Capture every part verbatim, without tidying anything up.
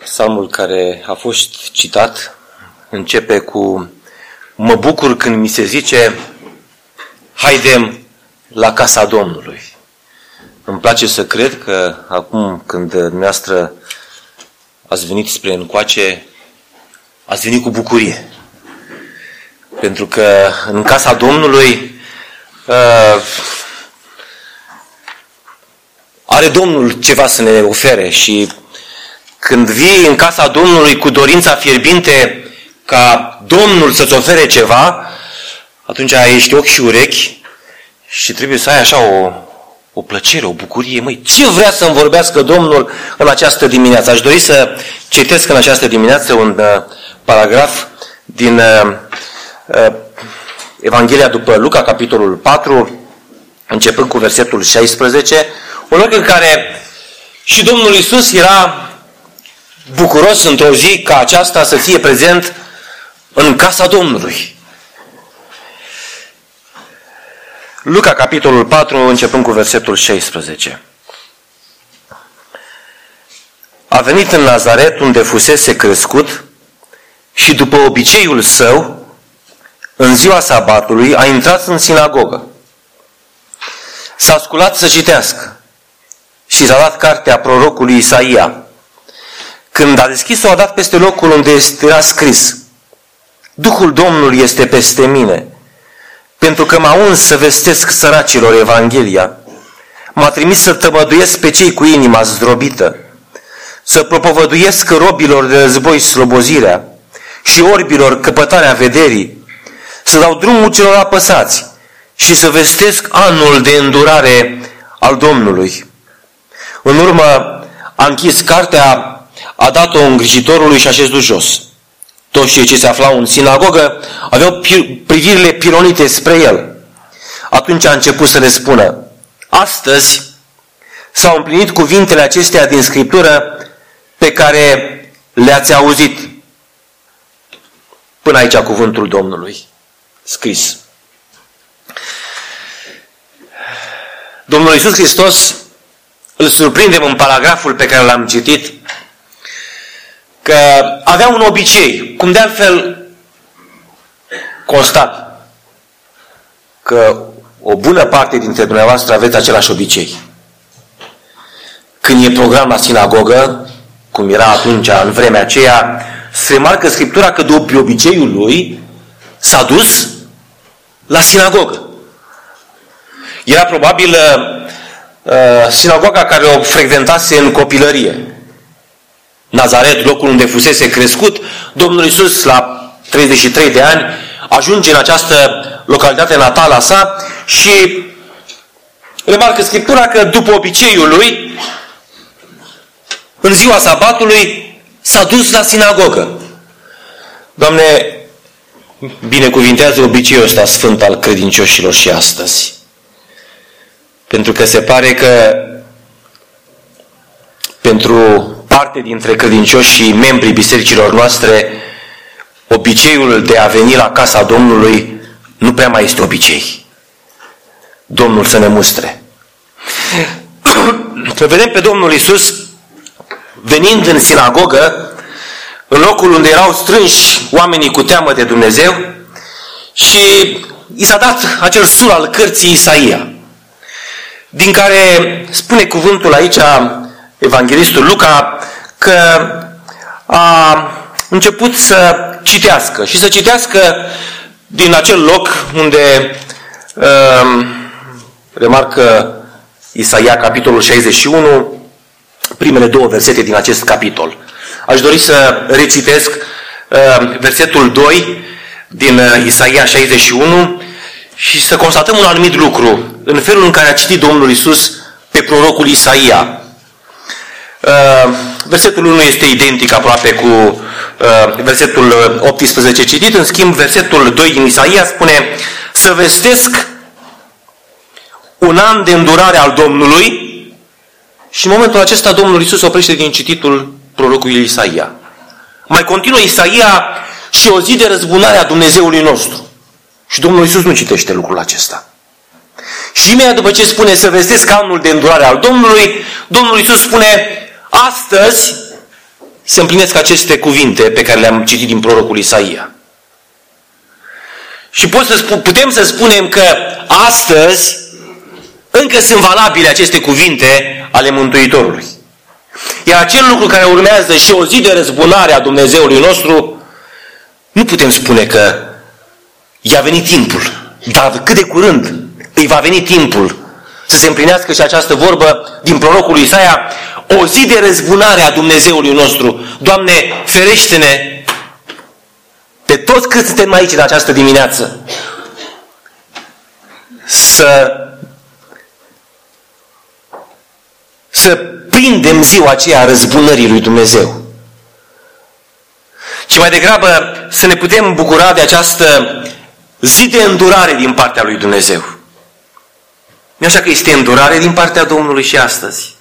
Psalmul care a fost citat începe cu: mă bucur când mi se zice, haidem la casa Domnului. Îmi place să cred că acum când dumneavoastră ați venit spre încoace, ați venit cu bucurie. Pentru că în casa Domnului uh, are Domnul ceva să ne ofere și când vii în casa Domnului cu dorința fierbinte ca Domnul să-ți ofere ceva, atunci ești ochi și urechi și trebuie să ai așa o, o plăcere, o bucurie. Măi, ce vrea să-mi vorbească Domnul în această dimineață? Aș dori să citesc în această dimineață un uh, paragraf din uh, uh, Evanghelia după Luca, capitolul patru, începând cu versetul șaisprezece, un loc în care și Domnul Iisus era bucuros într-o zi ca aceasta să fie prezent în casa Domnului. Luca, capitolul patru, începând cu versetul șaisprezece. A venit în Nazaret, unde fusese crescut, și după obiceiul său, în ziua sabatului, a intrat în sinagogă. S-a sculat să citească și s-a dat cartea prorocului Isaia. Când a deschis-o, a dat peste locul unde era scris: Duhul Domnului este peste mine, pentru că m-a uns să vestesc săracilor Evanghelia. M-a trimis să tămăduiesc pe cei cu inima zdrobită, să propovăduiesc robilor de război slobozirea și orbilor căpătarea vederii, să dau drumul celor apăsați și să vestesc anul de îndurare al Domnului. În urmă a închis cartea, a dat-o îngrijitorului și a șezut jos. Toți cei ce se aflau în sinagogă aveau privirile pilonite spre el. Atunci a început să le spună: astăzi s-au împlinit cuvintele acestea din Scriptură pe care le-ați auzit. Până aici cuvântul Domnului scris. Domnul Iisus Hristos îl surprindem în paragraful pe care l-am citit că avea un obicei, cum de altfel constat că o bună parte dintre dumneavoastră aveți același obicei. Când e program la sinagogă, cum era atunci, în vremea aceea, se remarcă Scriptura că de obiceiul lui s-a dus la sinagogă. Era probabil uh, sinagoga care o frecventase în copilărie. Nazaret, locul unde fusese crescut, Domnul Iisus, la treizeci și trei de ani, ajunge în această localitate natală a sa și remarcă Scriptura că după obiceiul lui, în ziua sabatului, s-a dus la sinagogă. Doamne, binecuvintează obiceiul ăsta sfânt al credincioșilor și astăzi. Pentru că se pare că pentru parte dintre credincioși și membrii bisericilor noastre, obiceiul de a veni la casa Domnului nu prea mai este obicei. Domnul să ne mustre. Să vedem pe Domnul Iisus venind în sinagogă, în locul unde erau strânși oamenii cu teamă de Dumnezeu, și i s-a dat acel sul al cărții Isaia, din care spune cuvântul aici evanghelistul Luca că a început să citească și să citească din acel loc unde uh, remarcă Isaia, capitolul șaizeci și unu, primele două versete din acest capitol. Aș dori să recitesc uh, versetul doi din uh, Isaia șaizeci și unu și să constatăm un anumit lucru în felul în care a citit Domnul Iisus pe prorocul Isaia. Uh, versetul unu este identic aproape cu uh, versetul optsprezece citit, în schimb versetul doi din Isaia spune: să vestesc un an de îndurare al Domnului, și în momentul acesta Domnul Iisus oprește din cititul prorocului Isaia. Mai continuă Isaia: și o zi de răzbunare a Dumnezeului nostru. Și Domnul Iisus nu citește lucrul acesta. Și imediat după ce spune să vestesc anul de îndurare al Domnului, Domnul Iisus spune: astăzi se împlinesc aceste cuvinte pe care le-am citit din prorocul Isaia. Și pot să spun, putem să spunem că astăzi încă sunt valabile aceste cuvinte ale Mântuitorului. Iar acel lucru care urmează și o zi de răzbunare a Dumnezeului nostru, nu putem spune că i-a venit timpul, dar cât de curând îi va veni timpul să se împlinească și această vorbă din prorocul Isaia, o zi de răzbunare a Dumnezeului nostru. Doamne, ferește-ne pe toți cât suntem aici în această dimineață să să prindem ziua aceea a răzbunării lui Dumnezeu. Ci mai degrabă să ne putem bucura de această zi de îndurare din partea lui Dumnezeu. Nu așa că este îndurare din partea Domnului și astăzi?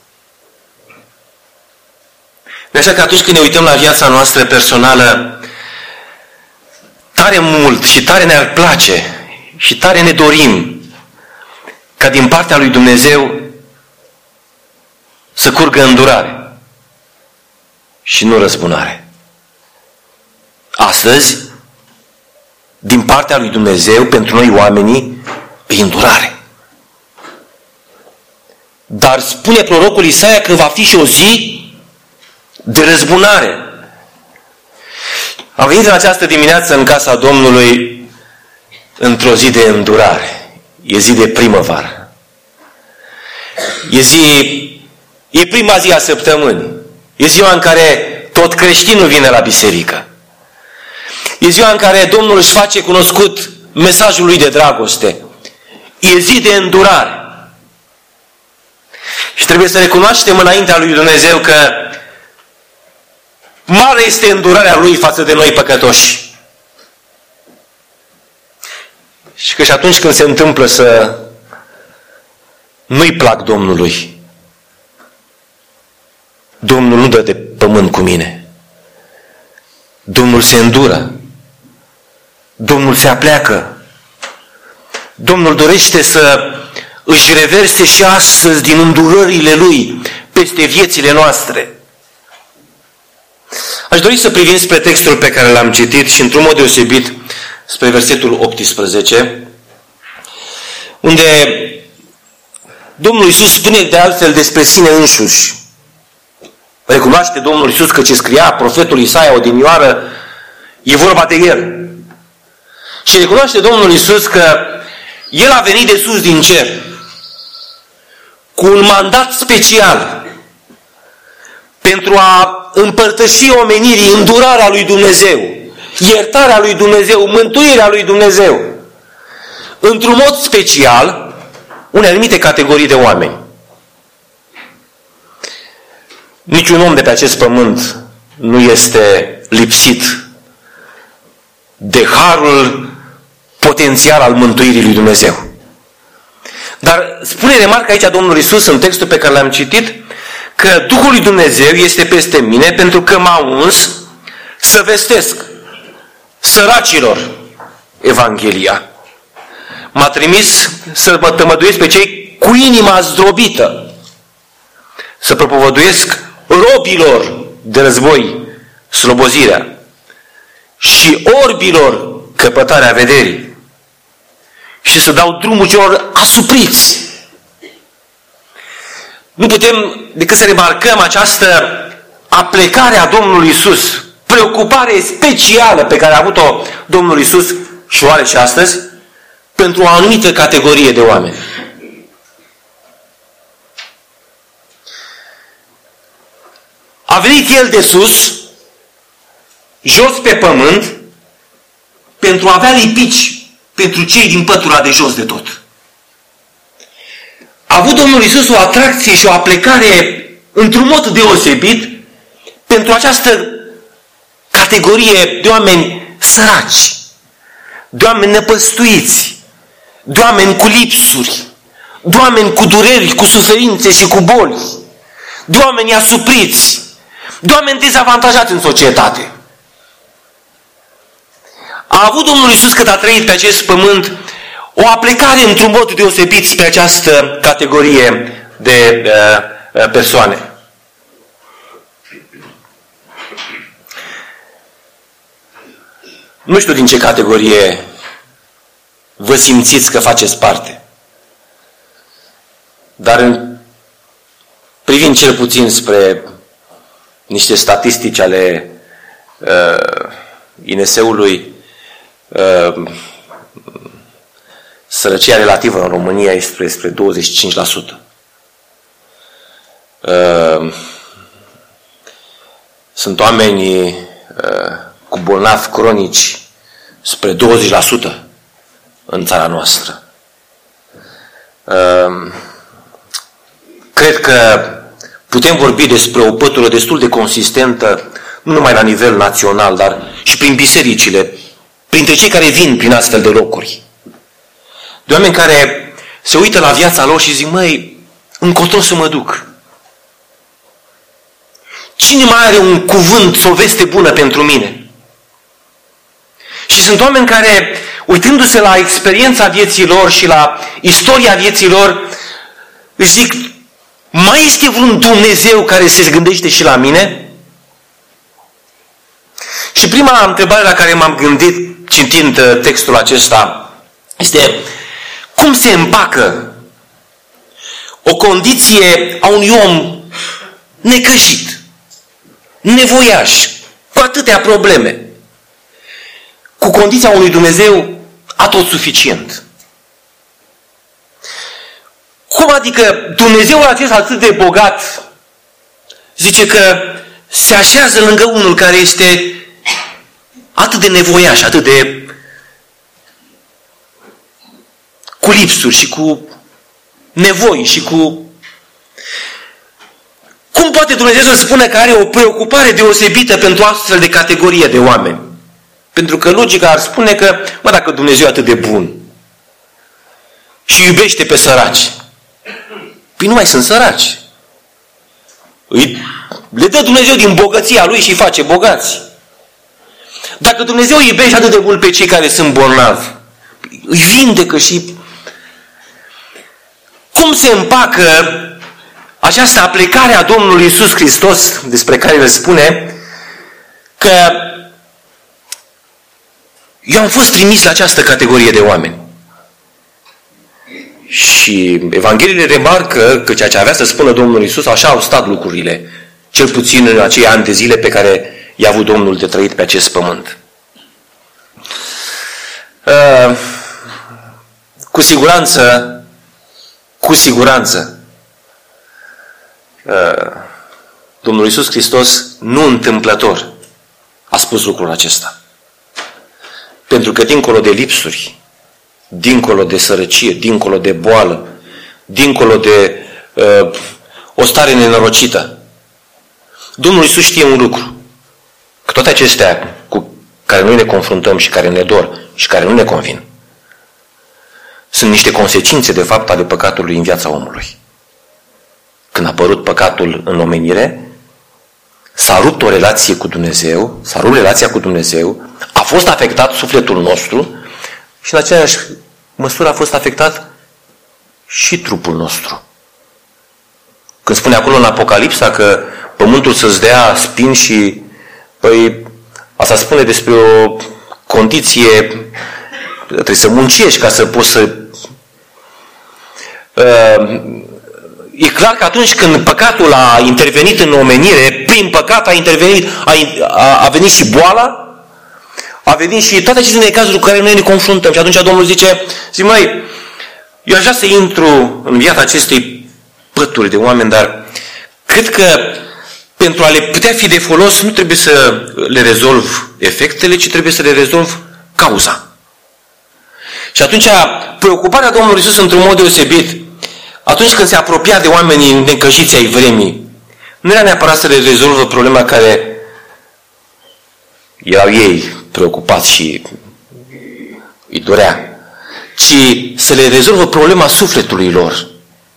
Nu așa că atunci când ne uităm la viața noastră personală, tare mult și tare ne-ar place și tare ne dorim ca din partea lui Dumnezeu să curgă îndurare și nu răzbunare. Astăzi, din partea lui Dumnezeu, pentru noi oamenii, e îndurare. Dar spune prorocul Isaia că va fi și o zi de răzbunare. Am venit în această dimineață în casa Domnului într-o zi de îndurare. E zi de primăvară. E zi E prima zi a săptămânii. E ziua în care tot creștinul vine la biserică. E ziua în care Domnul își face cunoscut mesajul lui de dragoste. E zi de îndurare. Și trebuie să recunoaștem înaintea lui Dumnezeu că mare este îndurarea lui față de noi păcătoși. Și că și atunci când se întâmplă să nu-i plac Domnului, Domnul nu dă de pământ cu mine. Domnul se îndură. Domnul se apleacă. Domnul dorește să își reverse și astăzi din îndurările Lui peste viețile noastre. Aș dori să privim spre textul pe care l-am citit și într-un mod deosebit spre versetul optsprezece, unde Domnul Iisus spune de altfel despre sine însuși. Recunoaște Domnul Iisus că ce scria profetul Isaia odinioară e vorba de El. Și recunoaște Domnul Iisus că El a venit de sus din cer cu un mandat special pentru a împărtăși omenirii îndurarea lui Dumnezeu, iertarea lui Dumnezeu, mântuirea lui Dumnezeu, într-un mod special unei anumite categorii de oameni. Niciun om de pe acest pământ nu este lipsit de harul potențial al mântuirii lui Dumnezeu. Dar spune, remarcă aici Domnul Iisus în textul pe care l-am citit, că Duhul lui Dumnezeu este peste mine pentru că m-a uns să vestesc săracilor Evanghelia. M-a trimis să mă tămăduiesc pe cei cu inima zdrobită, să propovăduiesc robilor de război slobozirea și orbilor căpătarea vederii și să dau drumul celor asupriți. Nu putem decât să remarcăm această aplecare a Domnului Iisus, preocupare specială pe care a avut-o Domnul Iisus și o are și astăzi pentru o anumită categorie de oameni. A venit El de sus, jos pe pământ, pentru a avea lipici pentru cei din pătura de jos de tot. A avut Domnul Iisus o atracție și o aplecare într-un mod deosebit pentru această categorie de oameni săraci, de oameni năpăstuiți, de oameni cu lipsuri, de oameni cu dureri, cu suferințe și cu boli, de oameni asupriți, de oameni dezavantajați în societate. A avut Domnul Iisus, cât a trăit pe acest pământ, o aplecare într-un mod deosebit spre această categorie de uh, persoane. Nu știu din ce categorie vă simțiți că faceți parte. Dar în, privind cel puțin spre niște statistici ale uh, I N S-ului, uh, sărăcia relativă în România este spre, spre douăzeci și cinci la sută. Uh, sunt oameni uh, cu bolnavi cronici spre douăzeci la sută în țara noastră. Uh, cred că putem vorbi despre o pătură destul de consistentă, nu numai la nivel național, dar și prin bisericile, printre cei care vin prin astfel de locuri. De oameni care se uită la viața lor și zic, măi, încotro să mă duc. Cine mai are un cuvânt, o veste bună pentru mine? Și sunt oameni care, uitându-se la experiența vieții lor și la istoria vieții lor, își zic, mai este vreun Dumnezeu care se gândește și la mine? Și prima întrebare la care m-am gândit citind textul acesta este, cum se împacă o condiție a unui om necăjit, nevoiaș, cu atâtea probleme, cu condiția unui Dumnezeu atotsuficient? Cum adică Dumnezeul acesta atât de bogat zice că se așează lângă unul care este atât de nevoiaș, atât de cu lipsuri și cu nevoi și cu... Cum poate Dumnezeu să spună că are o preocupare deosebită pentru astfel de categorie de oameni? Pentru că logica ar spune că, mă, dacă Dumnezeu e atât de bun și iubește pe săraci, păi nu mai sunt săraci. Le dă Dumnezeu din bogăția Lui și îi face bogați. Dacă Dumnezeu iubește atât de mult pe cei care sunt bolnavi, îi vindecă și... Cum se împacă această aplecare a Domnului Iisus Hristos, despre care El spune că eu am fost trimis la această categorie de oameni. Și Evangheliile remarcă că ceea ce avea să spună Domnul Iisus, așa au stat lucrurile, cel puțin în acei ani de zile pe care i-a avut Domnul de trăit pe acest pământ. Uh, cu siguranță, cu siguranță, uh, Domnul Iisus Hristos nu întâmplător a spus lucrul acesta. Pentru că dincolo de lipsuri, dincolo de sărăcie, dincolo de boală, dincolo de uh, o stare nenorocită, Domnul Iisus știe un lucru, că toate acestea cu care noi ne confruntăm și care ne dor și care nu ne convin, sunt niște consecințe de fapt ale păcatului în viața omului. Când a apărut păcatul în omenire, s-a rupt o relație cu Dumnezeu, s-a rupt relația cu Dumnezeu, a fost afectat sufletul nostru și în aceeași măsură a fost afectat și trupul nostru. Când spune acolo în Apocalipsa că pământul să-ți dea spini și, păi, asta spune despre o condiție, trebuie să muncești ca să poți să... E clar că atunci când păcatul a intervenit în omenire, prin păcat a intervenit, a, a, a venit și boala, a venit și toate aceste necazuri cu care noi ne confruntăm. Și atunci Domnul zice, zic, măi, eu aș vrea să intru în viața acestei pături de oameni, dar cred că pentru a le putea fi de folos nu trebuie să le rezolv efectele, ci trebuie să le rezolv cauza. Și atunci preocuparea Domnului Iisus într-un mod deosebit, atunci când se apropia de oamenii necăjiți ai vremii, nu era neapărat să le rezolvă problema care erau ei preocupați și îi dorea, ci să le rezolvă problema sufletului lor.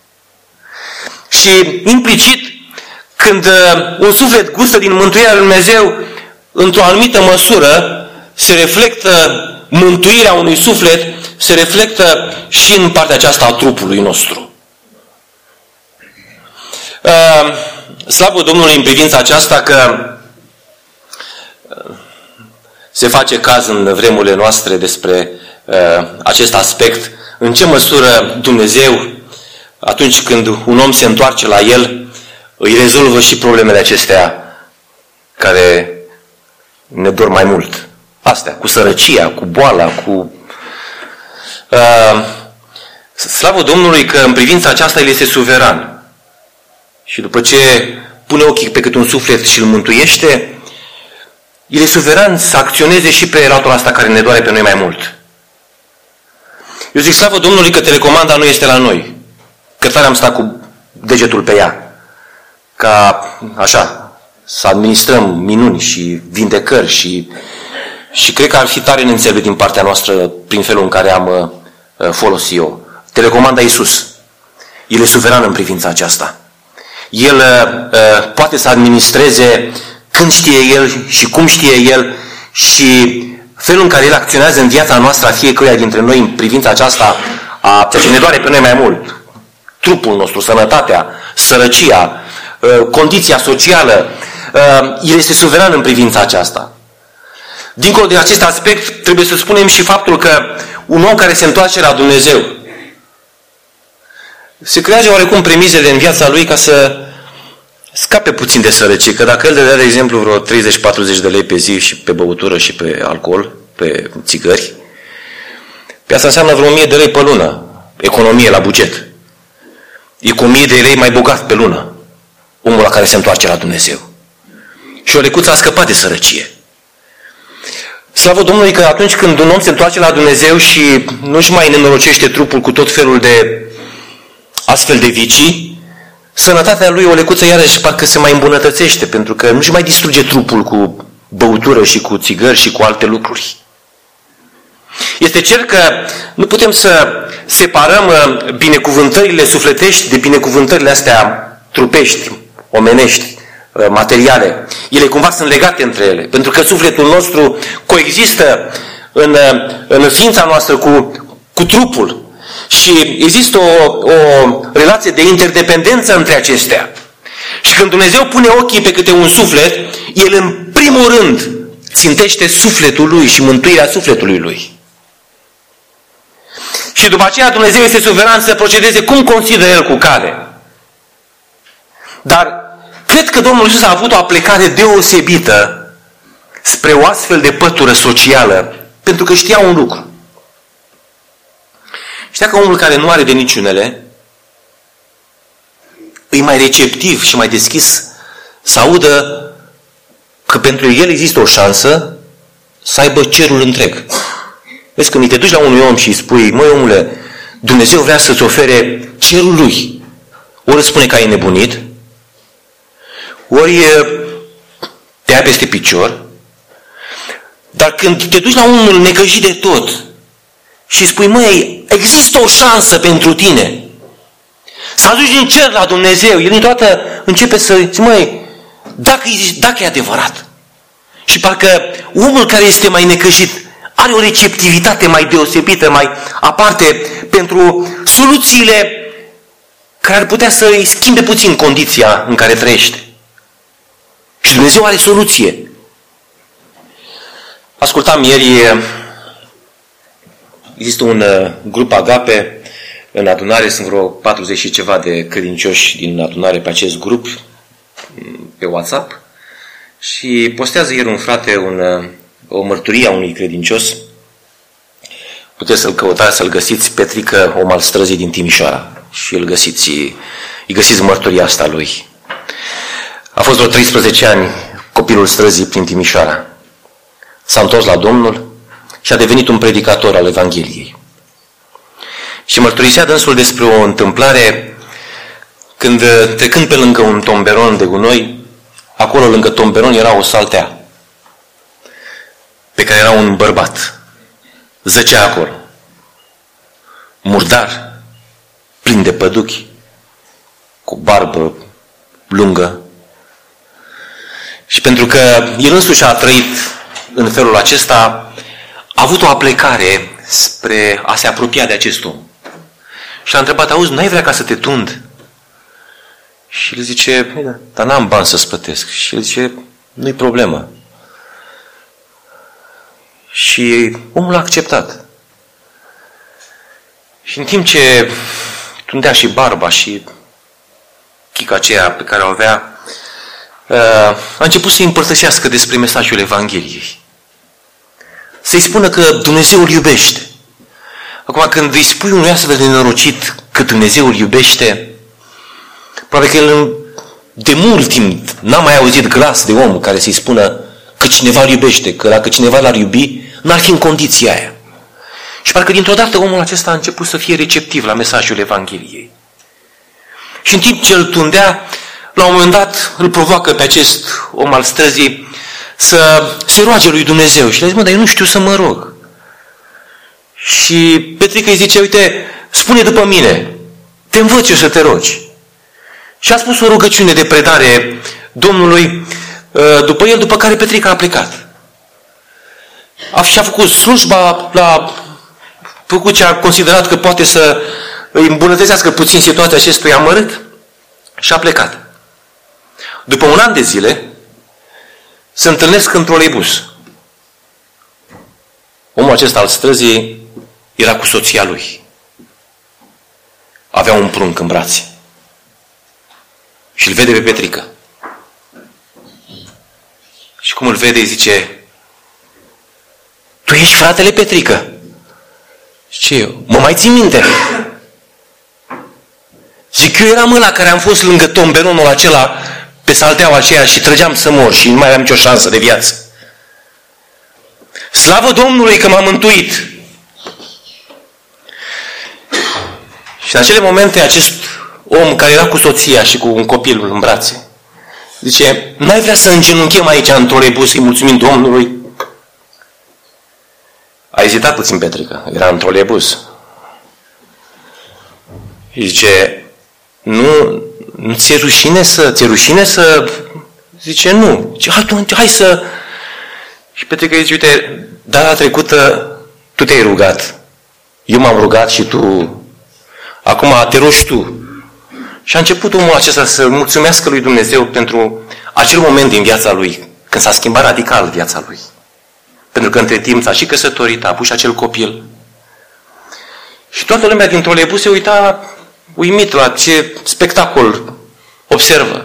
Și implicit, când un suflet gustă din mântuirea lui Dumnezeu, într-o anumită măsură, se reflectă mântuirea unui suflet, se reflectă și în partea aceasta a trupului nostru. Slavă Domnului în privința aceasta că se face caz în vremurile noastre despre uh, acest aspect, în ce măsură Dumnezeu, atunci când un om se întoarce la El, îi rezolvă și problemele acestea care ne dor mai mult. Astea, cu sărăcia, cu boala, cu... Uh, slavă Domnului că în privința aceasta El este suveran. Și după ce pune ochii pe câte un suflet și îl mântuiește, El e suveran să acționeze și pe latura asta care ne doare pe noi mai mult. Eu zic, slavă Domnului că telecomanda nu este la noi. Că tare am stat cu degetul pe ea. Ca, așa, să administrăm minuni și vindecări și, și cred că ar fi tare neînțeles din partea noastră prin felul în care am uh, folosit eu. Telecomanda Iisus. El e suveran în privința aceasta. El uh, poate să administreze când știe El și cum știe El și felul în care El acționează în viața noastră a fiecăruia dintre noi în privința aceasta a ceea ce ne doare pe noi mai mult. Trupul nostru, sănătatea, sărăcia, uh, condiția socială. Uh, El este suveran în privința aceasta. Dincolo de acest aspect, trebuie să spunem și faptul că un om care se întoarce la Dumnezeu se creează oarecum premizele în viața lui ca să scape puțin de sărăcie. Că dacă el dădea, de exemplu, vreo treizeci patruzeci de lei pe zi și pe băutură și pe alcool, pe țigări, pe asta înseamnă vreo o mie de lei pe lună, economie la buget. E cu o mie de lei mai bogat pe lună, omul la care se întoarce la Dumnezeu. Și o lecuță a scăpat de sărăcie. Slavă Domnului că atunci când un om se întoarce la Dumnezeu și nu-și mai nenorocește trupul cu tot felul de astfel de vicii, sănătatea lui o lecuță iarăși parcă se mai îmbunătățește, pentru că nu-și mai distruge trupul cu băutură și cu țigări și cu alte lucruri. Este cer că nu putem să separăm binecuvântările sufletești de binecuvântările astea trupești, omenești, materiale. Ele cumva sunt legate între ele, pentru că sufletul nostru coexistă în, în ființa noastră cu, cu trupul. Și există o, o relație de interdependență între acestea. Și când Dumnezeu pune ochii pe câte un suflet, El în primul rând țintește sufletul lui și mântuirea sufletului lui. Și după aceea Dumnezeu este suveran să procedeze cum consideră El cu cale. Dar cred că Domnul Iisus a avut o aplecare deosebită spre o astfel de pătură socială, pentru că știa un lucru. Știa că omul care nu are de niciunele e mai receptiv și mai deschis să audă că pentru el există o șansă să aibă cerul întreg. Vezi, când te duci la unui om și îi spui, măi omule, Dumnezeu vrea să-ți ofere cerul lui, ori îți spune că ai nebunit, ori te ia peste picior, dar când te duci la unul necăjit de tot și îi spui, măi, există o șansă pentru tine să ajungi din cer la Dumnezeu, el dintr-o începe să zici, măi, dacă, dacă e adevărat. Și parcă omul care este mai necăjit are o receptivitate mai deosebită, mai aparte pentru soluțiile care ar putea să îi schimbe puțin condiția în care trăiește. Și Dumnezeu are soluție. Ascultam ieri, există un grup Agape în adunare, sunt vreo patruzeci și ceva de credincioși din adunare pe acest grup, pe WhatsApp, și postează ieri un frate un, o mărturie a unui credincios. Puteți să-l căutați, să-l găsiți, Petrică, om al străzii din Timișoara, și îl găsiți, îi găsiți mărturia asta lui. A fost vreo treisprezece ani copilul străzii prin Timișoara. S-a întors la Domnul și a devenit un predicator al Evangheliei. Și mărturisea dânsul despre o întâmplare când, trecând pe lângă un tomberon de gunoi, acolo lângă tomberon era o saltea pe care era un bărbat. Zăcea acolo, murdar, plin de păduchi, cu barbă lungă. Și pentru că el însuși a trăit în felul acesta, a avut o aplecare spre a se apropia de acest om. Și l-a întrebat, auzi, n-ai vrea ca să te tund? Și el zice, dar n-am bani să-ți plătesc. Și el zice, nu-i problemă. Și omul a acceptat. Și în timp ce tundea și barba și chica aceea pe care o avea, a început să-i împărtășească despre mesajul Evangheliei. Să-i spună că Dumnezeu îl iubește. Acum, când îi spui unui astfel de nenorocit că Dumnezeu îl iubește, probabil că el de mult timp n-a mai auzit glas de om care să-i spună că cineva îl iubește, că dacă cineva l-ar iubi, n-ar fi în condiția aia. Și parcă dintr-o dată omul acesta a început să fie receptiv la mesajul Evangheliei. Și în timp ce îl tundea, la un moment dat îl provoacă pe acest om al străzii să se roage lui Dumnezeu. Și le zice, mă, dar eu nu știu să mă rog. Și Petrică îi zice, uite, spune după mine, te învăț eu să te rogi. Și a spus o rugăciune de predare Domnului după el, după care Petrică a plecat. A, și-a făcut slujba, l-a făcut ce a considerat că poate să îi îmbunătățească puțin situația acestui amărât și a plecat. După un an de zile, se întâlnesc în troleibuz. Omul acesta al străzii era cu soția lui. Avea un prunc în brațe. Și îl vede pe Petrică. Și cum îl vede, îi zice, tu ești fratele Petrică. Și ce eu? Mă mai ții minte? Zic, eu eram ăla care am fost lângă tomberonul acela pe salteaua aceea și trăgeam să mor și nu mai aveam nicio șansă de viață. Slavă Domnului că m-a mântuit! Și în acele momente acest om care era cu soția și cu un copil în brațe zice, n-ai vrea să îngenunchem aici în troleibuz să-i mulțumim Domnului? A ezitat puțin Petrică, era în troleibuz. Și zice, nu, nu ți-e rușine să, ți-e rușine să... Zice, nu. Zice, hai, hai să... Și Petrică zice, uite, data trecută tu te-ai rugat. Eu m-am rugat și tu... Acum te rogi tu. Și a început omul acesta să mulțumească lui Dumnezeu pentru acel moment din viața lui, când s-a schimbat radical viața lui. Pentru că între timp s-a și căsătorit, a pus și acel copil. Și toată lumea din troleibuz se uita uimit la ce spectacol observă.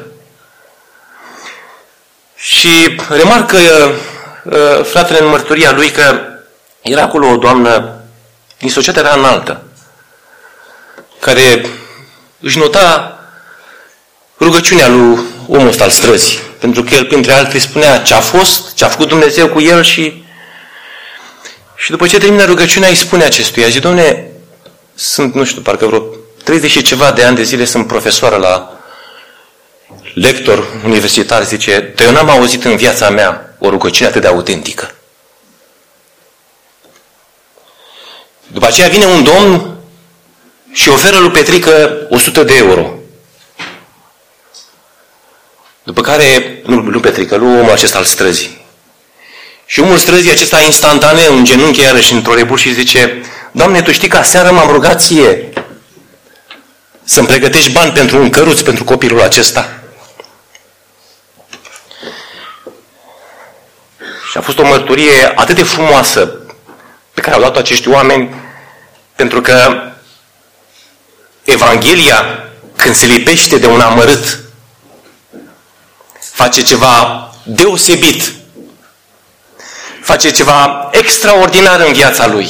Și remarcă uh, fratele în mărturia lui că era acolo o doamnă din societatea înaltă, care își nota rugăciunea lui omul ăsta al străzii. Pentru că el, printre altele, spunea ce a fost, ce a făcut Dumnezeu cu el și și după ce termină rugăciunea, îi spune acestuia, zice, Doamne, sunt, nu știu, parcă vreo treizeci și ceva de ani de zile sunt profesoară la lector universitar, zice, dar eu n-am auzit în viața mea o rugăciune atât de autentică. După aceea vine un domn și oferă lui Petrică o sută de euro. După care, nu lui Petrică, lui omul acesta al străzii. Și omul străzii acesta instantaneu în genunchi iarăși în troleibuz și zice, Doamne, tu știi că aseară m-am rugat ție să-mi pregătești bani pentru un căruț pentru copilul acesta. Și a fost o mărturie atât de frumoasă pe care au dat-o acești oameni, pentru că Evanghelia, când se lipește de un amărât, face ceva deosebit, face ceva extraordinar în viața lui.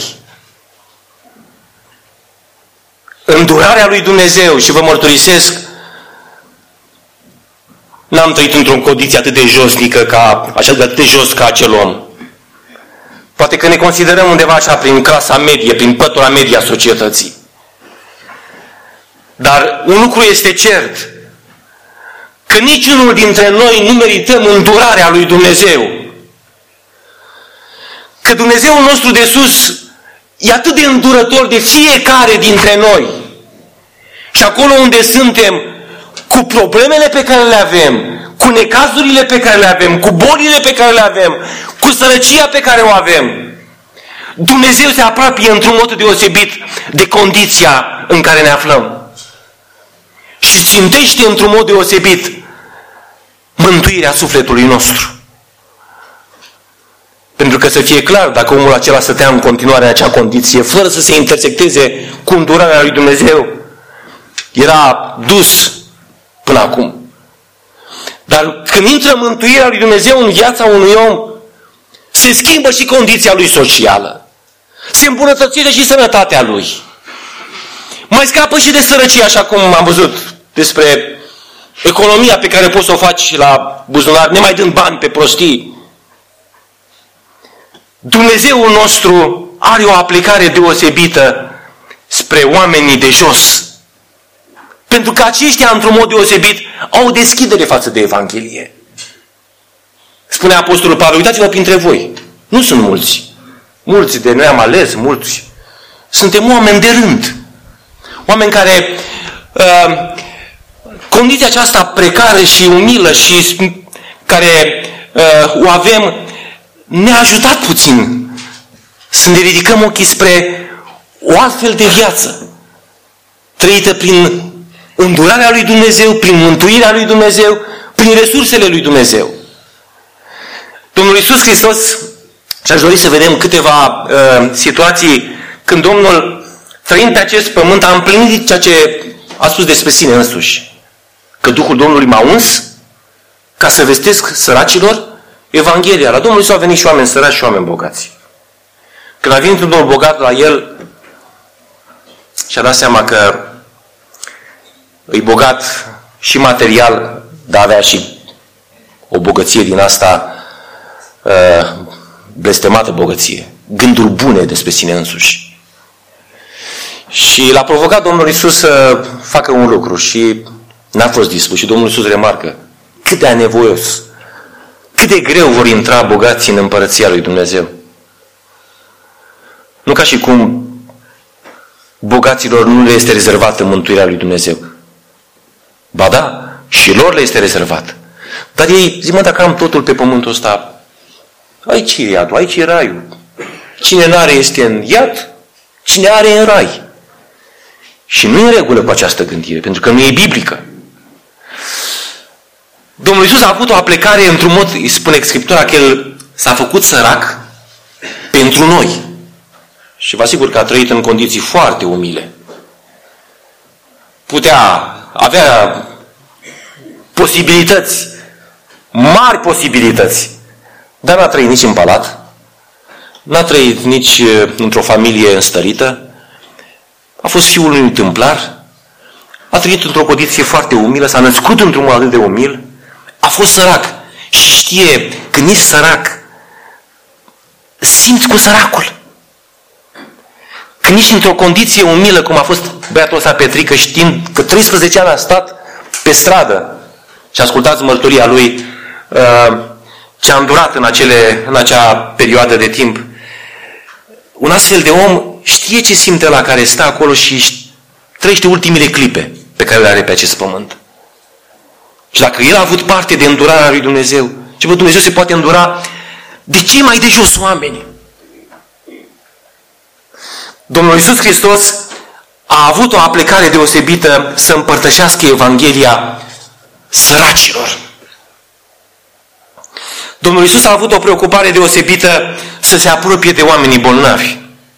Îndurarea lui Dumnezeu, și vă mărturisesc, n-am trăit într-o condiție atât de josnică, ca, așa de atât de jos ca acel om. Poate că ne considerăm undeva așa prin clasa medie, prin pătura medie a societății. Dar un lucru este cert, că niciunul dintre noi nu merităm îndurarea lui Dumnezeu. Că Dumnezeul nostru de sus e atât de îndurător de fiecare dintre noi. Și acolo unde suntem, cu problemele pe care le avem, cu necazurile pe care le avem, cu bolile pe care le avem, cu sărăcia pe care o avem, Dumnezeu se apropie într-un mod deosebit de condiția în care ne aflăm. Și țintește într-un mod deosebit mântuirea sufletului nostru. Pentru că să fie clar, dacă omul acela stătea în continuare în acea condiție, fără să se intersecteze cu îndurarea lui Dumnezeu, era dus până acum. Dar când intră mântuirea lui Dumnezeu în viața unui om, se schimbă și condiția lui socială. Se îmbunătățește și sănătatea lui. Mai scapă și de sărăcie, așa cum am văzut despre economia pe care poți să o faci la buzunar, nemai dând bani pe prostii. Dumnezeul nostru are o aplicare deosebită spre oamenii de jos. Pentru că aceștia, într-un mod deosebit, au o deschidere față de Evanghelie. Spune Apostolul Pavel, uitați-vă printre voi. Nu sunt mulți. Mulți de noi am ales, mulți. Suntem oameni de rând. Oameni care uh, condiția aceasta precară și umilă și care uh, o avem ne-a ajutat puțin să ne ridicăm ochii spre o altfel de viață trăită prin îndurarea lui Dumnezeu, prin mântuirea lui Dumnezeu, prin resursele lui Dumnezeu. Domnul Iisus Hristos, și aș dori să vedem câteva uh, situații când Domnul, trăind pe acest pământ, a împlinit ceea ce a spus despre sine însuși. Că Duhul Domnului m-a uns ca să vestesc săracilor Evanghelia. La Domnul Iisus au venit și oameni săraci și oameni bogați. Când a venit un domn bogat la el și-a dat seama că e bogat și material, dar avea și o bogăție din asta uh, blestemată bogăție. Gânduri bune despre sine însuși. Și l-a provocat Domnul Iisus să facă un lucru și n-a fost dispus. Și Domnul Iisus remarcă cât de anevoios, cât de greu vor intra bogații în împărăția lui Dumnezeu. Nu ca și cum bogaților nu le este rezervată mântuirea lui Dumnezeu. Ba da, și lor le este rezervat. Dar ei zic, mă, dacă am totul pe pământul ăsta, aici e iadul, aici e raiul. Cine n-are este în iad, cine are e în rai. Și nu e în regulă cu această gândire, pentru că nu e biblică. Domnul Iisus a avut o aplecare într-un mod, îi spune Scriptura, că El s-a făcut sărac pentru noi. Și vă asigur că a trăit în condiții foarte umile. Putea avea posibilități, mari posibilități, dar n-a trăit nici în palat, n-a trăit nici într-o familie înstărită, a fost fiul unui tâmplar, a trăit într-o condiție foarte umilă, s-a născut într-un mod atât de umil, a fost sărac și știe, când ești sărac, simți cu săracul. Când ești într-o condiție umilă, cum a fost băiatul ăsta Petrică, știind că treisprezece ani a stat pe stradă și ascultați mărturia lui, ce a îndurat în, acele, în acea perioadă de timp. Un astfel de om știe ce simte la care stă acolo și trăiește ultimile clipe pe care le are pe acest pământ. Și dacă el a avut parte de îndurarea lui Dumnezeu, ce bă, Dumnezeu se poate îndura de cei mai de jos oameni. Domnul Iisus Hristos a avut o aplecare deosebită să împărtășească Evanghelia săracilor. Domnul Iisus a avut o preocupare deosebită să se apropie de oamenii bolnavi.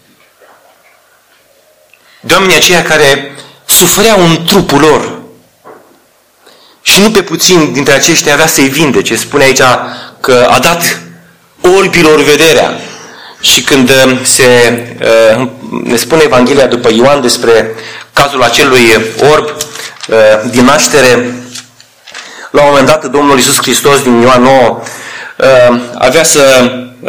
De oamenii aceia care sufereau în trupul lor. Și nu pe puțin dintre aceștia avea să-i vindece. Spune aici că a dat orbilor vederea. Și când se, ne spune Evanghelia după Ioan despre cazul acelui orb din naștere, la un moment dat Domnul Iisus Hristos din Ioan nouă avea să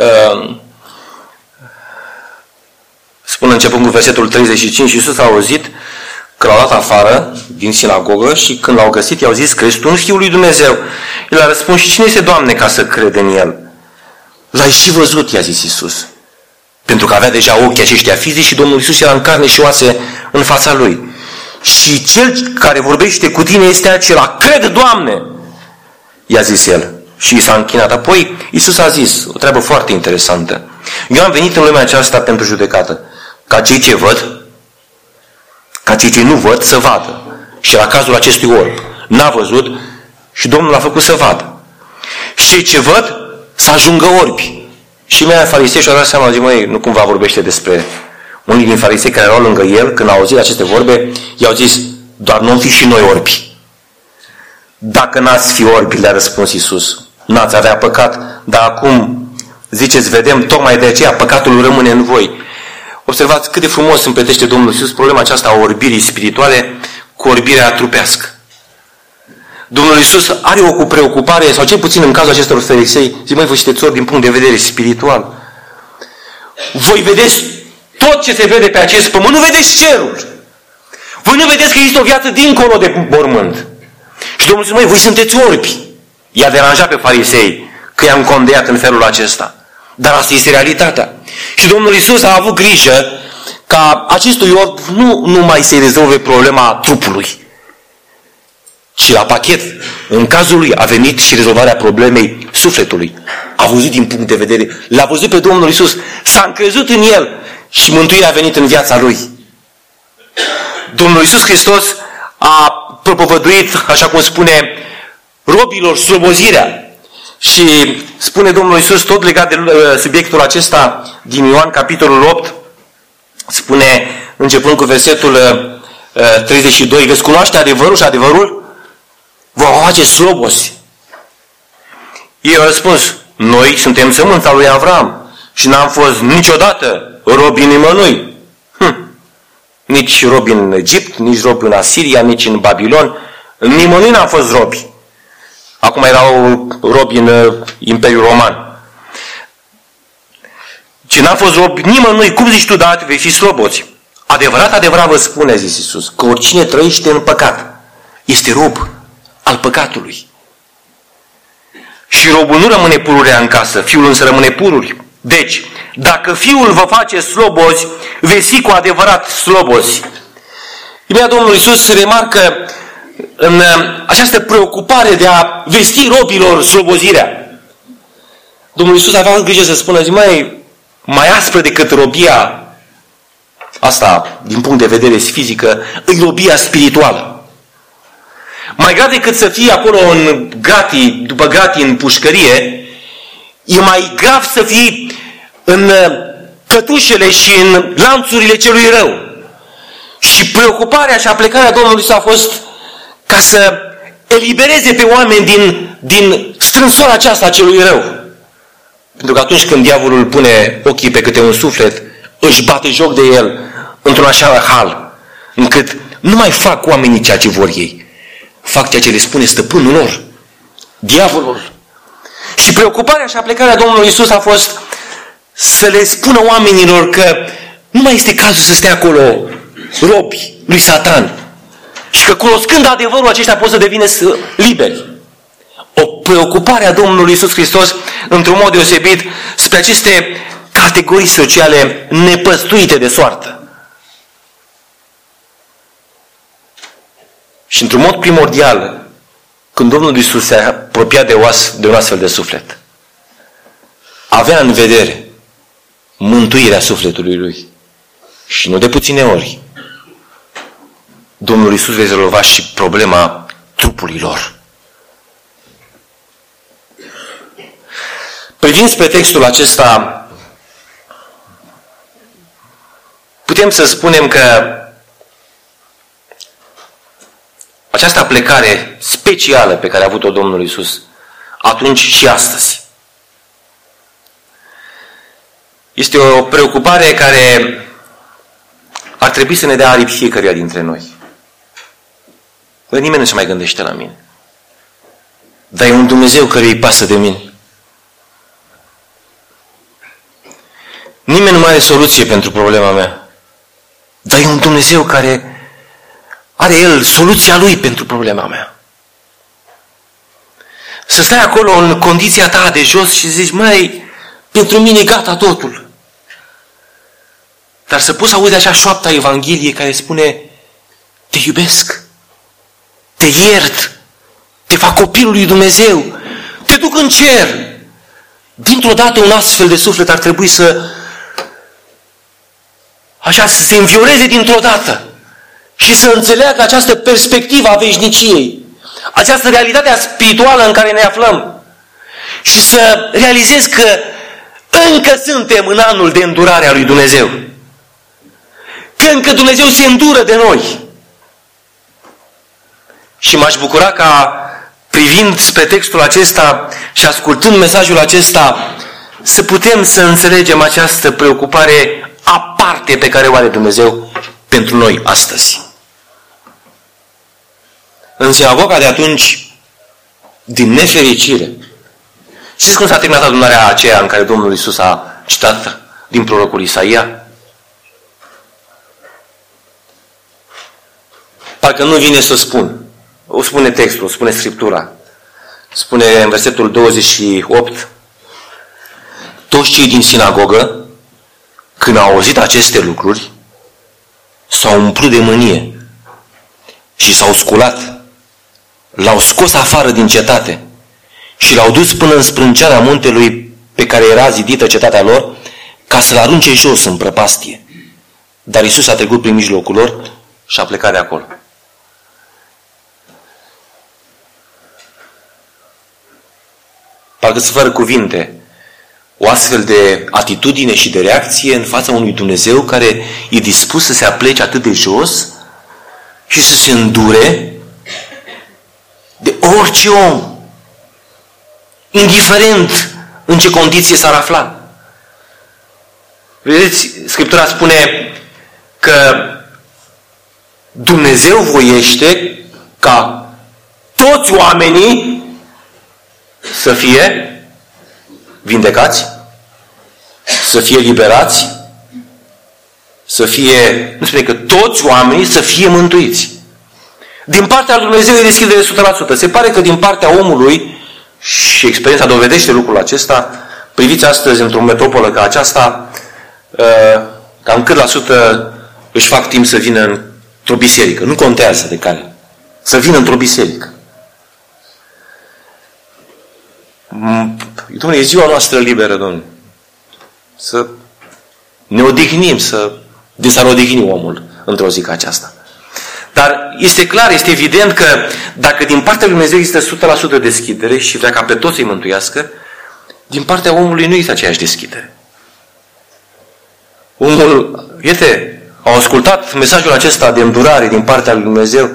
spune începând cu versetul treizeci și cinci, Iisus a auzit că l-au dat afară din sinagogă și când l-au găsit i-au zis că ești tu Fiul lui Dumnezeu. El a răspuns, și cine este, Doamne, ca să cred în El? L-ai și văzut, i-a zis Iisus. Pentru că avea deja ochii aceștia fizici și Domnul Iisus era în carne și oase în fața lui. Și cel care vorbește cu tine este acela. Cred, Doamne! I-a zis el. Și i s-a închinat. Apoi Iisus a zis o treabă foarte interesantă. Eu am venit în lumea aceasta pentru judecată. Ca cei ce văd, ca cei ce nu văd să vadă. Și la cazul acestui orb. N-a văzut și Domnul a făcut să vadă. Și cei ce văd să ajungă orbi. Și mi-a farisei și-a dat seama, zic, măi, nu cumva vorbește despre unii din farisei care erau lângă el, când au auzit aceste vorbe, i-au zis, doar nu fi și noi orbi. Dacă n-ați fi orbi, le-a răspuns Iisus, n-ați avea păcat, dar acum, ziceți, vedem, tocmai de aceea păcatul rămâne în voi. Observați cât de frumos împletește Domnul Iisus problema aceasta a orbirii spirituale cu orbirea trupească. Domnul Iisus are o preocupare, sau cel puțin în cazul acestor farisei, zic, măi, voi sunteți orbi din punct de vedere spiritual. Voi vedeți tot ce se vede pe acest pământ, nu vedeți cerul. Voi nu vedeți că există o viață dincolo de mormânt. Și Domnul zice, măi, voi sunteți orbi. I-a deranjat pe farisei că i-am condeiat în felul acesta. Dar asta este realitatea. Și Domnul Iisus a avut grijă ca acestui orb nu numai să-i rezolve problema trupului, ci la pachet. În cazul lui a venit și rezolvarea problemei sufletului. A văzut din punct de vedere, l-a văzut pe Domnul Iisus, s-a încrezut în el și mântuirea a venit în viața lui. Domnul Iisus Hristos a propovăduit, așa cum spune, robilor slobozirea. Și spune Domnul Iisus, tot legat de subiectul acesta din Ioan, capitolul opt, spune, începând cu versetul treizeci și doi, veți cunoaște adevărul și adevărul vă face slobozi. Ei au răspuns, noi suntem sămânța lui Avram și n-am fost niciodată robi nimănui. Hm. Nici robi în Egipt, nici robi în Asiria, nici în Babilon. Nimănui n-am fost robi. Acum erau robi în Imperiul Roman. Ce n-a fost robi nimănui, cum zici tu, da, vei fi slobozi? Adevărat, adevărat vă spune, a zis Iisus, că oricine trăiește în păcat este rob al păcatului. Și robul nu rămâne pururea în casă, fiul însă rămâne pururi. Deci, dacă fiul vă face slobozi, veți fi cu adevărat slobozi. Imediat Domnul Iisus remarcă în această preocupare de a vesti robilor slobozirea. Domnul Iisus avea grijă să spună, zi, mai, mai aspră decât robia asta, din punct de vedere fizică, e robia spirituală. Mai grav decât să fii acolo în gratii, după gratii în pușcărie, e mai grav să fii în cătușele și în lanțurile celui rău. Și preocuparea și aplecarea Domnului s-a fost ca să elibereze pe oameni din, din strânsoarea aceasta a celui rău. Pentru că atunci când diavolul pune ochii pe câte un suflet, își bate joc de el într-un așa hal, încât nu mai fac oamenii ceea ce vor ei. Fac ceea ce le spune stăpânul lor, diavolul. Și preocuparea și aplecarea Domnului Iisus a fost să le spună oamenilor că nu mai este cazul să stea acolo robi lui Satan. Și că cunoscând adevărul, aceștia pot să devină liberi. O preocupare a Domnului Iisus Hristos, într-un mod deosebit, spre aceste categorii sociale nepăstuite de soartă. Și într-un mod primordial, când Domnul Iisus se apropia de, oas, de un astfel de suflet, avea în vedere mântuirea sufletului lui. Și nu de puține ori, Domnul Iisus rezolva și problema trupului lor. Privind spre textul acesta, putem să spunem că această aplecare specială pe care a avut-o Domnul Iisus atunci și astăzi este o preocupare care ar trebui să ne dea aripi fiecăruia dintre noi. Bă, nimeni nu se mai gândește la mine. Dar e un Dumnezeu care îi pasă de mine. Nimeni nu mai are soluție pentru problema mea. Dar e un Dumnezeu care are El soluția Lui pentru problema mea. Să stai acolo în condiția ta de jos și zici, măi, pentru mine e gata totul. Dar să poți să auzi așa șoapta Evangheliei care spune, te iubesc, te iert, te fac copilul lui Dumnezeu, te duc în cer. Dintr-o dată un astfel de suflet ar trebui să așa să se învioreze dintr-o dată și să înțeleagă această perspectivă a veșniciei, această realitate spirituală în care ne aflăm și să realizezi că încă suntem în anul de îndurare a lui Dumnezeu. Că încă Dumnezeu se îndură de noi. Și m-aș bucura ca, privind spre textul acesta și ascultând mesajul acesta, să putem să înțelegem această preocupare aparte pe care o are Dumnezeu pentru noi astăzi. În sinagoga de atunci, din nefericire, știți cum s-a terminat adunarea aceea în care Domnul Iisus a citat din prorocul Isaia? Parcă nu vine să spun. O spune textul, o spune Scriptura. Spune în versetul douăzeci și opt: toți cei din sinagogă, când au auzit aceste lucruri, s-au umplut de mânie și s-au sculat. L-au scos afară din cetate și l-au dus până în sprânceana muntelui pe care era zidită cetatea lor, ca să-l arunce jos în prăpastie. Dar Iisus a trecut prin mijlocul lor și a plecat de acolo. Parcă-ți fără cuvinte o astfel de atitudine și de reacție în fața unui Dumnezeu care e dispus să se aplece atât de jos și să se îndure de orice om, indiferent în ce condiție s-ar afla. Vedeți, Scriptura spune că Dumnezeu voiește ca toți oamenii să fie vindecați, să fie liberați, să fie, nu spune că toți oamenii să fie mântuiți. Din partea lui Dumnezeu e deschidere o sută la sută. Se pare că din partea omului, și experiența dovedește lucrul acesta, priviți astăzi într-o metropolă ca aceasta, cam cât la sută își fac timp să vină într-o biserică. Nu contează de care. Să vină într-o biserică. Dom'le, e ziua noastră liberă, Dom'le. Să ne odihnim, să de s-ar odihni omul într-o zi ca aceasta. Dar este clar, este evident că dacă din partea lui Dumnezeu există o sută la sută deschidere și vrea ca pe toți să-i mântuiască, din partea omului nu există aceeași deschidere. Omul, iete, au ascultat mesajul acesta de îndurare din partea lui Dumnezeu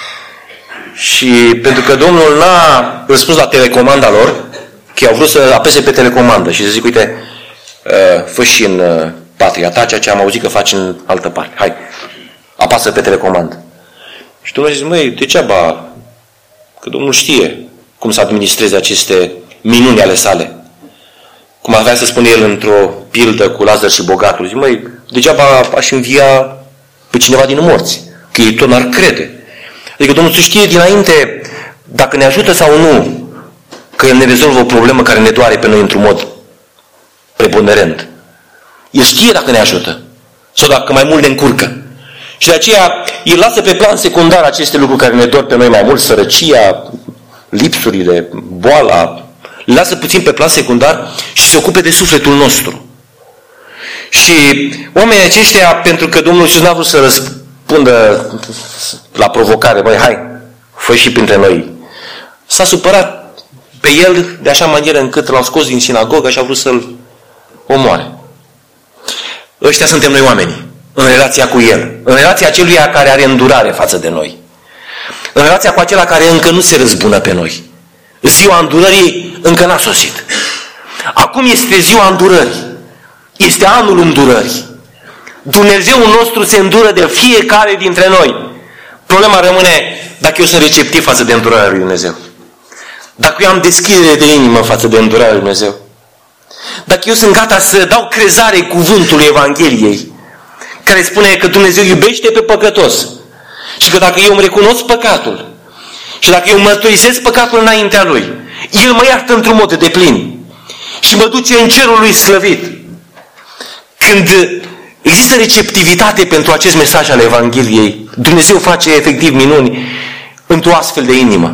și pentru că Domnul n-a răspuns la telecomanda lor, că au vrut să apese pe telecomandă și să zic, uite, fă și în patria ta ceea ce am auzit că faci în altă parte. Hai, apasă pe telecomandă. Și Domnul zice, măi, degeaba, că Domnul știe cum să administreze aceste minuni ale sale. Cum avea să spune el într-o pildă cu Lazar și bogatul. Zice, măi, degeaba aș învia pe cineva din morți, că ei tot n-ar crede. Adică Domnul să știe dinainte dacă ne ajută sau nu, că El ne rezolvă o problemă care ne doare pe noi într-un mod preponderent. El știe dacă ne ajută sau dacă mai mult ne încurcă. Și de aceea El lasă pe plan secundar aceste lucruri care ne dor pe noi mai mult, sărăcia, lipsurile, boala, le lasă puțin pe plan secundar și se ocupe de sufletul nostru. Și oamenii aceștia, pentru că Domnul Iisus n-a vrut să răspundă la provocare, băi, hai, fă și printre noi, s-a supărat pe el de așa manieră încât l-au scos din sinagogă și au vrut să-l omoare. Ăștia suntem noi oamenii, în relația cu El, în relația aceluia care are îndurare față de noi, în relația cu acela care încă nu se răzbună pe noi. Ziua îndurării încă n-a sosit. Acum este ziua îndurării. Este anul îndurării. Dumnezeul nostru se îndură de fiecare dintre noi. Problema rămâne dacă eu sunt receptiv față de îndurarea lui Dumnezeu. Dacă eu am deschidere de inimă față de îndurarea lui Dumnezeu. Dacă eu sunt gata să dau crezare cuvântului Evangheliei, care spune că Dumnezeu iubește pe păcătos. Și că dacă eu îmi recunosc păcatul și dacă eu mărturisesc păcatul înaintea Lui, El mă iartă într-un mod deplin și mă duce în cerul Lui slăvit. Când există receptivitate pentru acest mesaj al Evangheliei, Dumnezeu face efectiv minuni într-o astfel de inimă.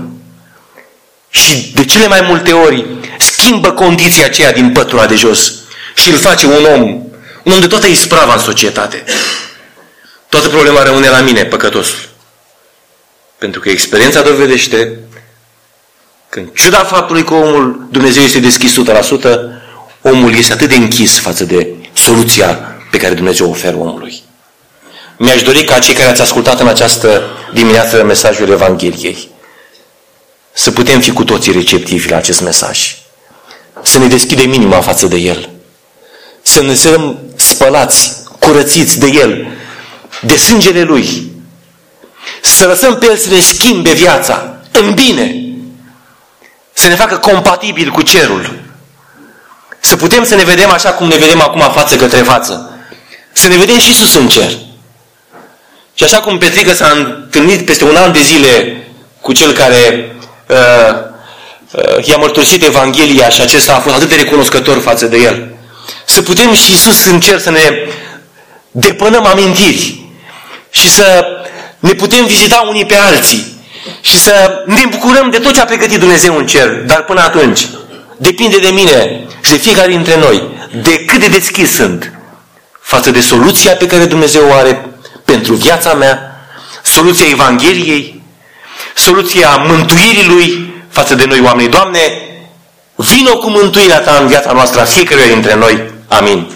Și de cele mai multe ori schimbă condiția aceea din pătura de jos și îl face un om, un om de toată isprava în societate. Toată problema rămâne la mine, păcătosul. Pentru că experiența dovedește că în ciuda faptului că omul Dumnezeu este deschis o sută la sută, omul este atât de închis față de soluția pe care Dumnezeu o oferă omului. Mi-aș dori ca cei care ați ascultat în această dimineață mesajul Evangheliei să putem fi cu toții receptivi la acest mesaj. Să ne deschidem inima față de el. Să ne lăsăm spălați, curățiți de el, de sângele lui. Să lăsăm pe el să ne schimbe viața în bine. Să ne facă compatibil cu cerul. Să putem să ne vedem așa cum ne vedem acum față către față. Să ne vedem și sus în cer. Și așa cum Petrică s-a întâlnit peste un an de zile cu cel care uh, uh, i-a mărturisit Evanghelia și acesta a fost atât de recunoscător față de el. Să putem și sus în cer să ne depănăm amintiri și să ne putem vizita unii pe alții și să ne bucurăm de tot ce a pregătit Dumnezeu în cer. Dar până atunci depinde de mine și de fiecare dintre noi de cât de deschis sunt față de soluția pe care Dumnezeu o are pentru viața mea, soluția Evangheliei, soluția mântuirii Lui față de noi oamenii. Doamne, vină cu mântuirea Ta în viața noastră a fiecăruia dintre noi. Amin.